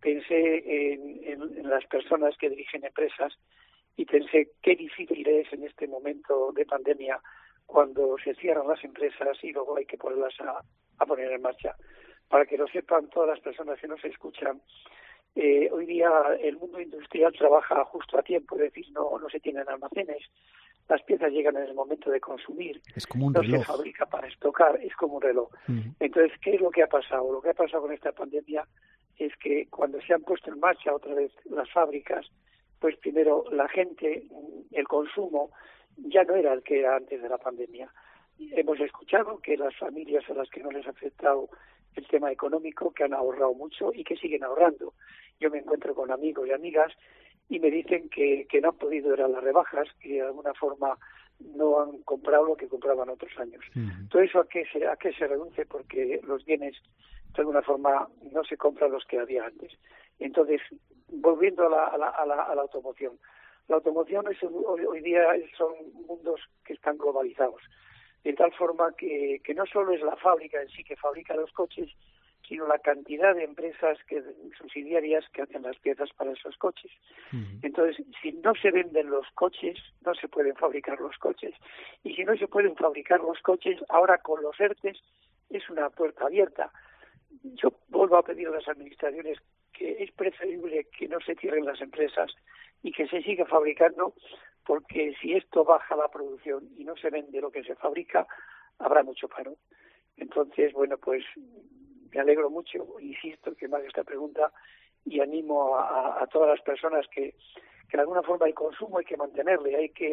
en las personas que dirigen empresas y pensé qué difícil es en este momento de pandemia cuando se cierran las empresas y luego hay que ponerlas a poner en marcha. Para que lo sepan todas las personas que nos escuchan, hoy día el mundo industrial trabaja justo a tiempo, es decir, no se tienen almacenes, las piezas llegan en el momento de consumir, es como un reloj. No se fabrica para estocar, es como un reloj. Entonces, ¿qué es lo que ha pasado? Lo que ha pasado con esta pandemia es que cuando se han puesto en marcha otra vez las fábricas, pues primero la gente, el consumo, ya no era el que era antes de la pandemia. Hemos escuchado que las familias a las que no les ha afectado el tema económico, que han ahorrado mucho y que siguen ahorrando. Yo me encuentro con amigos y amigas y me dicen que no han podido ir a las rebajas, que de alguna forma no han comprado lo que compraban otros años. Todo eso a qué se reduce, porque los bienes de alguna forma no se compran los que había antes. Entonces, volviendo a la automoción. La automoción hoy día son mundos que están globalizados, de tal forma que no solo es la fábrica en sí que fabrica los coches, sino la cantidad de empresas subsidiarias que hacen las piezas para esos coches. Entonces, si no se venden los coches, no se pueden fabricar los coches. Y si no se pueden fabricar los coches, ahora con los ERTEs es una puerta abierta. Yo vuelvo a pedir a las administraciones que es preferible que no se cierren las empresas y que se siga fabricando, porque si esto baja la producción y no se vende lo que se fabrica, habrá mucho paro. Entonces, bueno, pues me alegro mucho, insisto, que me haga esta pregunta y animo a todas las personas que de alguna forma el consumo hay que mantenerle,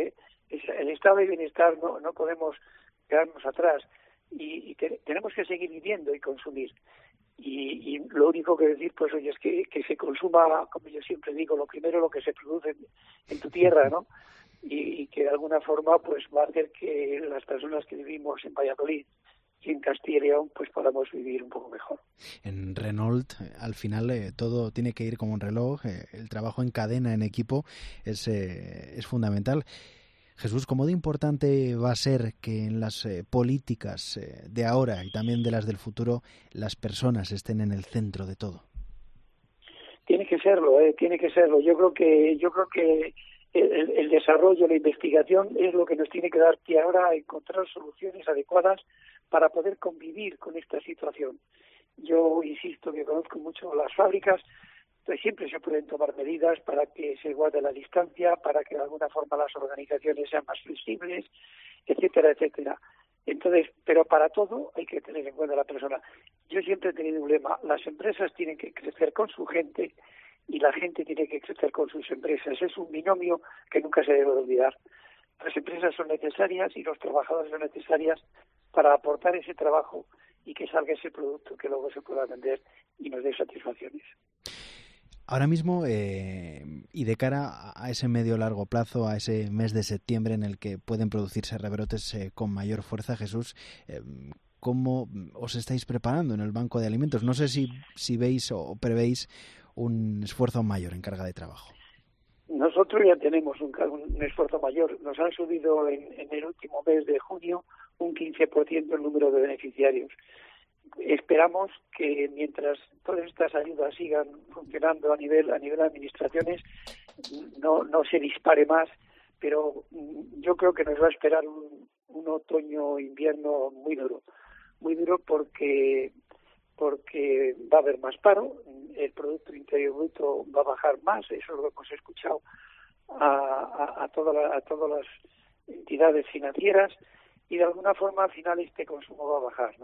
el estado de bienestar no podemos quedarnos atrás y tenemos que seguir viviendo y consumir. Y lo único que decir, pues oye, es que se consuma, como yo siempre digo, lo primero lo que se produce en tu tierra, ¿no? Y que de alguna forma pues va a hacer que las personas que vivimos en Valladolid y en Castilla y León pues podamos vivir un poco mejor. En Renault, al final, todo tiene que ir como un reloj, el trabajo en cadena, en equipo, es fundamental. Jesús, ¿cómo de importante va a ser que en las políticas de ahora y también de las del futuro las personas estén en el centro de todo? Tiene que serlo. Yo creo que el desarrollo, la investigación es lo que nos tiene que dar pie ahora a encontrar soluciones adecuadas para poder convivir con esta situación. Yo insisto que conozco mucho las fábricas. Entonces siempre se pueden tomar medidas para que se guarde la distancia, para que de alguna forma las organizaciones sean más flexibles, etcétera, etcétera. Entonces, pero para todo hay que tener en cuenta a la persona. Yo siempre he tenido un lema: las empresas tienen que crecer con su gente y la gente tiene que crecer con sus empresas. Es un binomio que nunca se debe olvidar. Las empresas son necesarias y los trabajadores son necesarias para aportar ese trabajo y que salga ese producto que luego se pueda vender y nos dé satisfacciones. Ahora mismo, y de cara a ese medio-largo plazo, a ese mes de septiembre en el que pueden producirse rebrotes con mayor fuerza, Jesús, ¿cómo os estáis preparando en el banco de alimentos? No sé si veis o prevéis un esfuerzo mayor en carga de trabajo. Nosotros ya tenemos un esfuerzo mayor. Nos han subido en el último mes de junio un 15% el número de beneficiarios. Esperamos que mientras todas estas ayudas sigan funcionando a nivel de administraciones no se dispare más, pero yo creo que nos va a esperar un otoño-invierno muy duro porque va a haber más paro, el Producto Interior Bruto va a bajar más, eso es lo que hemos escuchado a todas las entidades financieras, y de alguna forma al final este consumo va a bajar, ¿no?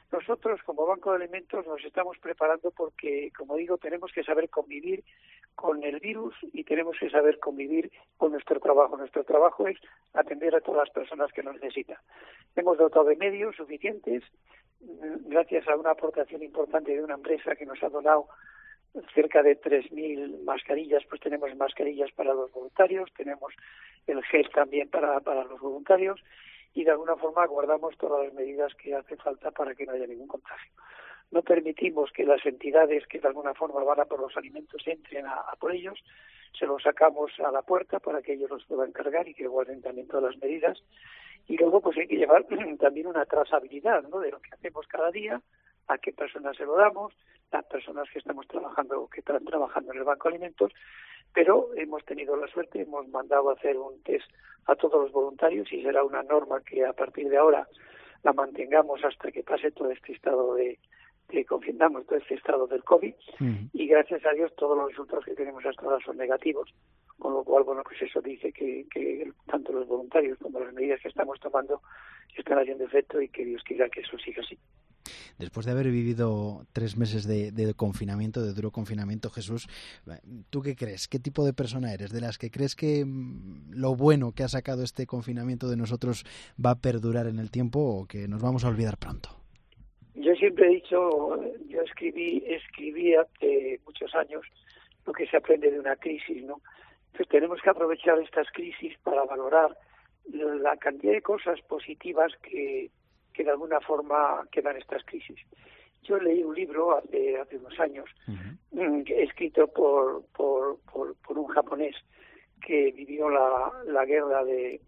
Nosotros, como Banco de Alimentos, nos estamos preparando porque, como digo, tenemos que saber convivir con el virus y tenemos que saber convivir con nuestro trabajo. Nuestro trabajo es atender a todas las personas que nos necesitan. Hemos dotado de medios suficientes, gracias a una aportación importante de una empresa que nos ha donado cerca de 3.000 mascarillas. Pues tenemos mascarillas para los voluntarios, tenemos el gel también para los voluntarios, y de alguna forma guardamos todas las medidas que hace falta para que no haya ningún contagio. No permitimos que las entidades que de alguna forma van a por los alimentos entren a por ellos, se los sacamos a la puerta para que ellos los puedan cargar y que guarden también todas las medidas. Y luego pues hay que llevar también una trazabilidad, ¿no?, de lo que hacemos cada día, a qué personas se lo damos, las personas que están trabajando en el Banco de Alimentos, pero hemos tenido la suerte, hemos mandado a hacer un test a todos los voluntarios y será una norma que a partir de ahora la mantengamos hasta que pase todo este estado todo este estado del COVID, y gracias a Dios todos los resultados que tenemos hasta ahora son negativos, con lo cual, bueno, pues eso dice que tanto los voluntarios como las medidas que estamos tomando están haciendo efecto, y que Dios quiera que eso siga así. Después de haber vivido 3 meses de confinamiento, de duro confinamiento, Jesús, ¿tú qué crees? ¿Qué tipo de persona eres? ¿De las que crees que lo bueno que ha sacado este confinamiento de nosotros va a perdurar en el tiempo, o que nos vamos a olvidar pronto? Yo siempre he dicho, yo escribí hace muchos años lo que se aprende de una crisis, ¿no? Entonces tenemos que aprovechar estas crisis para valorar la cantidad de cosas positivas que de alguna forma quedan estas crisis. Yo leí un libro hace unos años, escrito por un japonés que vivió la guerra de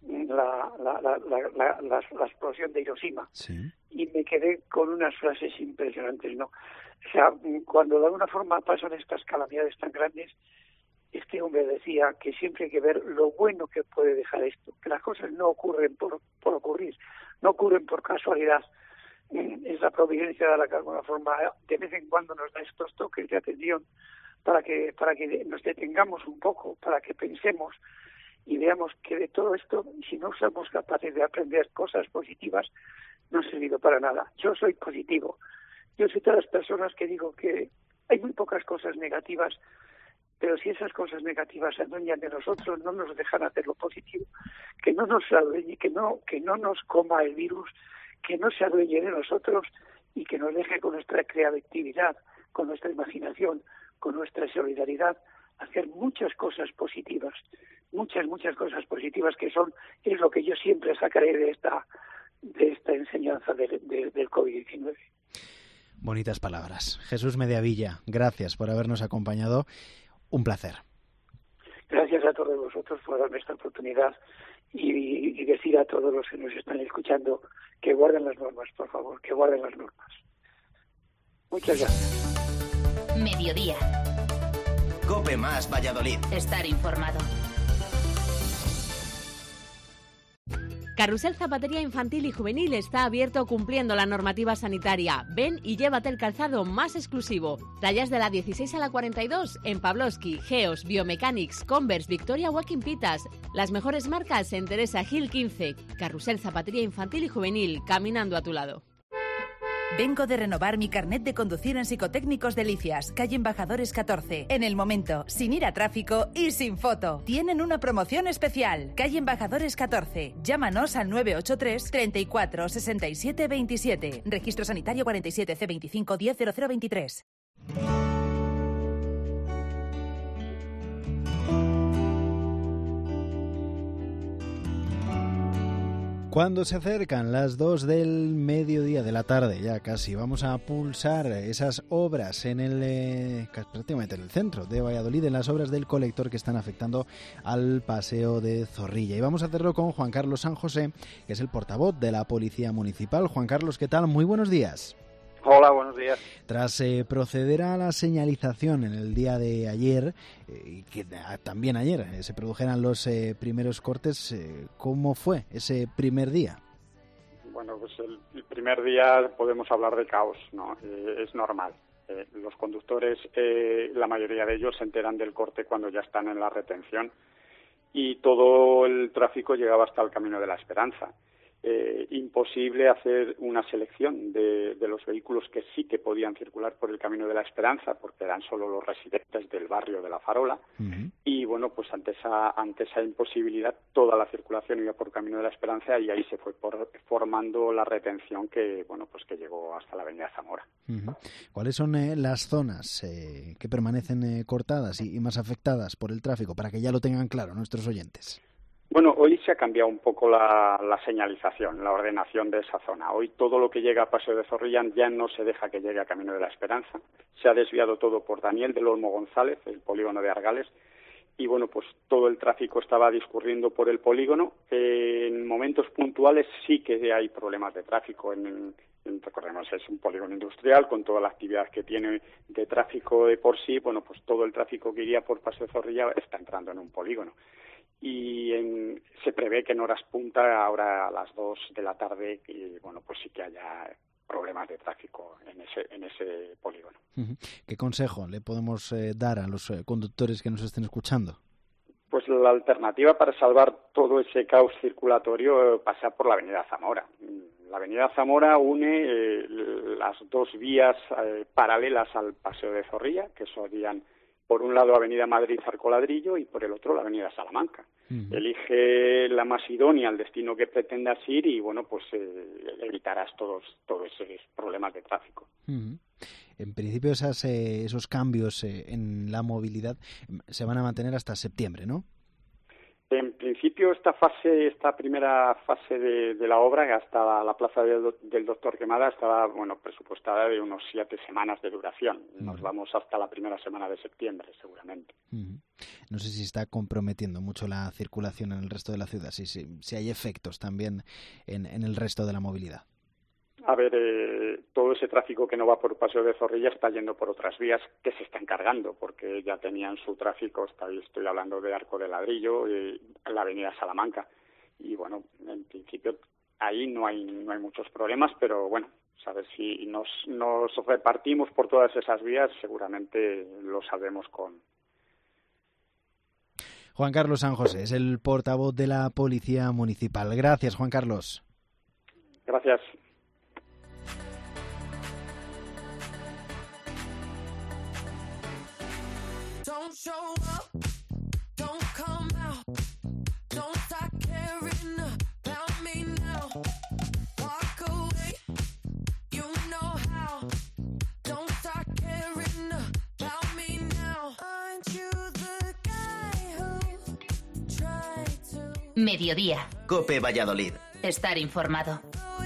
la explosión de Hiroshima, y me quedé con unas frases impresionantes, ¿no? O sea, cuando de alguna forma pasan estas calamidades tan grandes, este hombre decía que siempre hay que ver lo bueno que puede dejar esto, que las cosas no ocurren por ocurrir, no ocurren por casualidad. Es la providencia de la que de alguna forma de vez en cuando nos da estos toques de atención para que nos detengamos un poco, para que pensemos y veamos que de todo esto, si no somos capaces de aprender cosas positivas, no ha servido para nada. Yo soy positivo. Yo soy de las personas que digo que hay muy pocas cosas negativas, pero si esas cosas negativas se adueñan de nosotros, no nos dejan hacer lo positivo, que no nos adueñe, que no nos coma el virus, que no se adueñe de nosotros y que nos deje con nuestra creatividad, con nuestra imaginación, con nuestra solidaridad, hacer muchas cosas positivas, muchas cosas positivas, que es lo que yo siempre sacaré de esta enseñanza del COVID-19. Bonitas palabras. Jesús Mediavilla, gracias por habernos acompañado. Un placer. Gracias a todos vosotros por darme esta oportunidad y decir a todos los que nos están escuchando que guarden las normas, por favor, que guarden las normas. Muchas gracias. Mediodía. COPE más Valladolid. Estar informado. Carrusel Zapatería Infantil y Juvenil está abierto cumpliendo la normativa sanitaria. Ven y llévate el calzado más exclusivo. Tallas de la 16 a la 42 en Pavlovsky, Geos, Biomechanics, Converse, Victoria Walking Pitas. Las mejores marcas en Teresa Gil 15. Carrusel Zapatería Infantil y Juvenil, caminando a tu lado. Vengo de renovar mi carnet de conducir en Psicotécnicos Delicias, calle Embajadores 14. En el momento, sin ir a tráfico y sin foto. Tienen una promoción especial. Calle Embajadores 14. Llámanos al 983 34 67 27. Registro sanitario 47 C25 10 0023. Cuando se acercan las 2 del mediodía de la tarde, ya casi, vamos a pulsar esas obras prácticamente en el centro de Valladolid, en las obras del colector que están afectando al paseo de Zorrilla. Y vamos a hacerlo con Juan Carlos San José, que es el portavoz de la Policía Municipal. Juan Carlos, ¿qué tal? Muy buenos días. Hola, buenos días. Tras proceder a la señalización en el día de ayer, y que también ayer se produjeran los primeros cortes, ¿cómo fue ese primer día? Bueno, pues el primer día podemos hablar de caos, ¿no? Es normal. Los conductores, la mayoría de ellos se enteran del corte cuando ya están en la retención, y todo el tráfico llegaba hasta el Camino de la Esperanza. imposible hacer una selección de los vehículos que sí que podían circular por el Camino de la Esperanza, porque eran solo los residentes del barrio de La Farola. Y bueno, pues ante esa imposibilidad, toda la circulación iba por Camino de la Esperanza, y ahí se fue formando la retención que, bueno, pues que llegó hasta la Avenida Zamora. ¿Cuáles son las zonas que permanecen cortadas y más afectadas por el tráfico, para que ya lo tengan claro nuestros oyentes? Bueno, hoy se ha cambiado un poco la señalización, la ordenación de esa zona. Hoy todo lo que llega a Paseo de Zorrilla ya no se deja que llegue a Camino de la Esperanza. Se ha desviado todo por Daniel del Olmo González, el polígono de Argales, y bueno, pues todo el tráfico estaba discurriendo por el polígono. En momentos puntuales sí que hay problemas de tráfico. Recordemos, es un polígono industrial con toda la actividad que tiene de tráfico de por sí. Bueno, pues todo el tráfico que iría por Paseo de Zorrilla está entrando en un polígono. Y se prevé que en horas punta, ahora a las 2 de la tarde, y bueno, pues sí que haya problemas de tráfico en ese polígono. ¿Qué consejo le podemos dar a los conductores que nos estén escuchando? Pues la alternativa para salvar todo ese caos circulatorio pasa por la Avenida Zamora. La Avenida Zamora une las dos vías paralelas al Paseo de Zorrilla, que serían por un lado Avenida Madrid Arcoladrillo y por el otro la Avenida Salamanca. Elige la más idónea al destino que pretendas ir y bueno, pues evitarás todos esos problemas de tráfico. En principio esos cambios en la movilidad se van a mantener hasta septiembre, ¿no? En principio esta primera fase de la obra, hasta la plaza del Doctor Quemada, estaba presupuestada de unos 7 semanas de duración. Nos vamos hasta la primera semana de septiembre, seguramente. No sé si está comprometiendo mucho la circulación en el resto de la ciudad, si hay efectos también en el resto de la movilidad. A ver, todo ese tráfico que no va por Paseo de Zorrilla está yendo por otras vías que se están cargando, porque ya tenían su tráfico. Estoy hablando de Arco de Ladrillo, la Avenida Salamanca, y bueno, en principio ahí no hay muchos problemas, pero bueno, sabes, si nos repartimos por todas esas vías, seguramente lo sabemos con. Juan Carlos San José es el portavoz de la Policía Municipal. Gracias, Juan Carlos. Gracias. Don't show up, don't come out, don't start caring about me now. Walk away, you know how. Don't start caring about me now. Aren't you the guy who tried to? Mediodía. COPE Valladolid. Estar informado.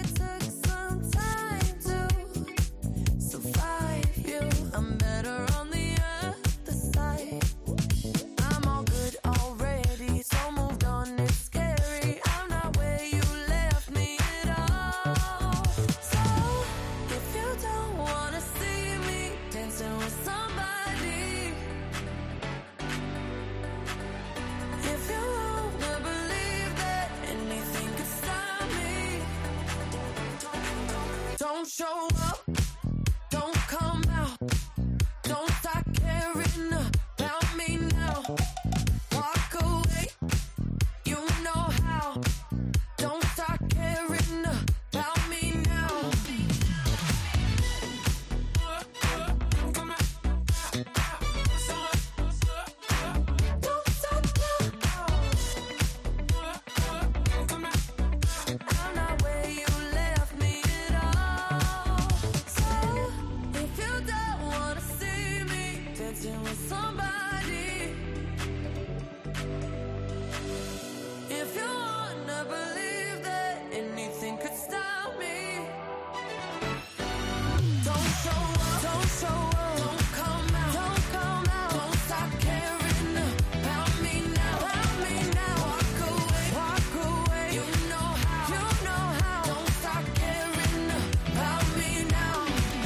Don't show up, don't come out, don't start caring about me now. Walk away, you know how. Don't start caring about me now. Don't stop now. I'm not where you left me at all. So if you don't wanna see me dancing with somebody, if you wanna believe that anything could stop me, don't show up, don't come out, don't stop caring about me now, walk away, you know how, don't stop caring about me now.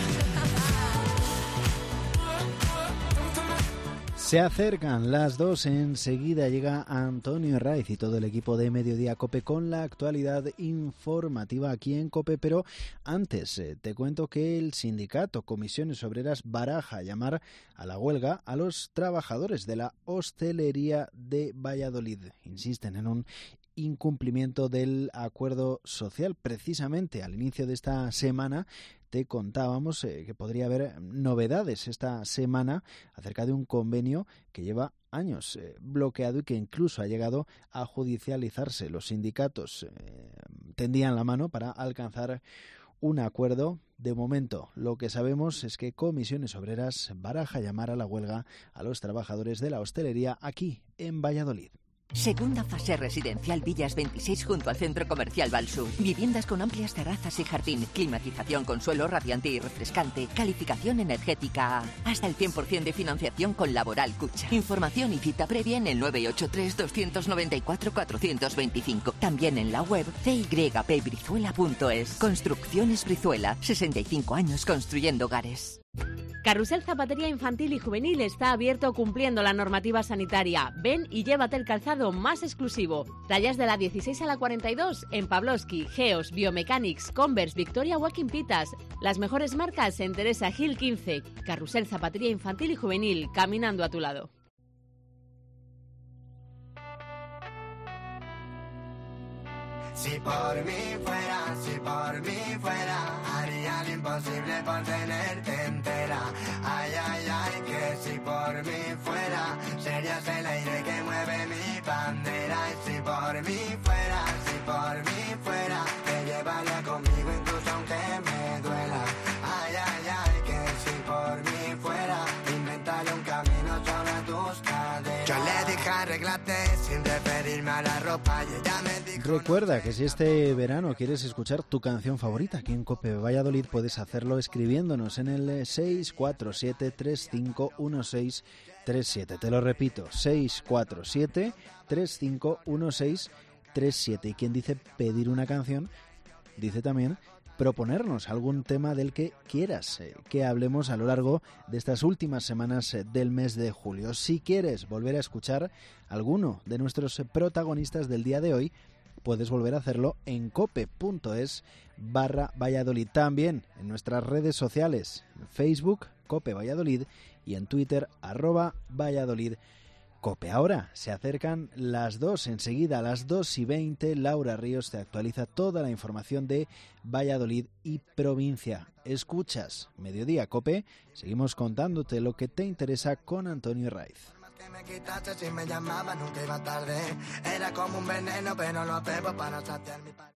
Se acercan las 2, enseguida llega Antonio Raiz y todo el equipo de Mediodía COPE con la actualidad informativa aquí en COPE, pero antes te cuento que el sindicato Comisiones Obreras baraja llamar a la huelga a los trabajadores de la hostelería de Valladolid. Insisten en un incumplimiento del acuerdo social. Precisamente al inicio de esta semana te contábamos que podría haber novedades esta semana acerca de un convenio que lleva años bloqueado y que incluso ha llegado a judicializarse. Los sindicatos tendían la mano para alcanzar un acuerdo. De momento, lo que sabemos es que Comisiones Obreras baraja llamar a la huelga a los trabajadores de la hostelería aquí en Valladolid. Segunda fase residencial Villas 26 junto al Centro Comercial Valsur. Viviendas con amplias terrazas y jardín, climatización con suelo radiante y refrescante, calificación energética A, hasta el 100% de financiación con Laboral Cucha. Información y cita previa en el 983-294-425. También en la web cypbrizuela.es. Construcciones Brizuela, 65 años construyendo hogares. Carrusel Zapatería Infantil y Juvenil está abierto cumpliendo la normativa sanitaria. Ven y llévate el calzado más exclusivo. Tallas de la 16 a la 42 en Pavlovsky, Geos, Biomechanics, Converse, Victoria Walking Pitas. Las mejores marcas en Teresa Gil 15. Carrusel Zapatería Infantil y Juvenil, caminando a tu lado. Si por mí fuera, haría lo imposible por tenerte entera. Ay, ay, ay, que si por mí fuera, serías el aire que mueve mi bandera. Y si por mí fuera, te llevaría conmigo incluso aunque me duela. Ay, ay, ay, que si por mí fuera, inventaría un camino sobre tus caderas. Yo le dije arréglate sin referirme a la ropa y ella me dijo... Recuerda que si este verano quieres escuchar tu canción favorita aquí en COPE Valladolid, puedes hacerlo escribiéndonos en el 647-351637. Te lo repito, 647-351637. Y quien dice pedir una canción, dice también proponernos algún tema del que quieras que hablemos a lo largo de estas últimas semanas del mes de julio. Si quieres volver a escuchar alguno de nuestros protagonistas del día de hoy, puedes volver a hacerlo en cope.es/Valladolid. También en nuestras redes sociales, en Facebook, Cope Valladolid, y en Twitter, @ValladolidCope. Ahora se acercan las 2, enseguida a las 2:20, Laura Ríos te actualiza toda la información de Valladolid y provincia. Escuchas Mediodía Cope, seguimos contándote lo que te interesa con Antonio Raiz. Que me quitaste si me llamaba nunca iba tarde. Era como un veneno pero lo bebo para saciar mi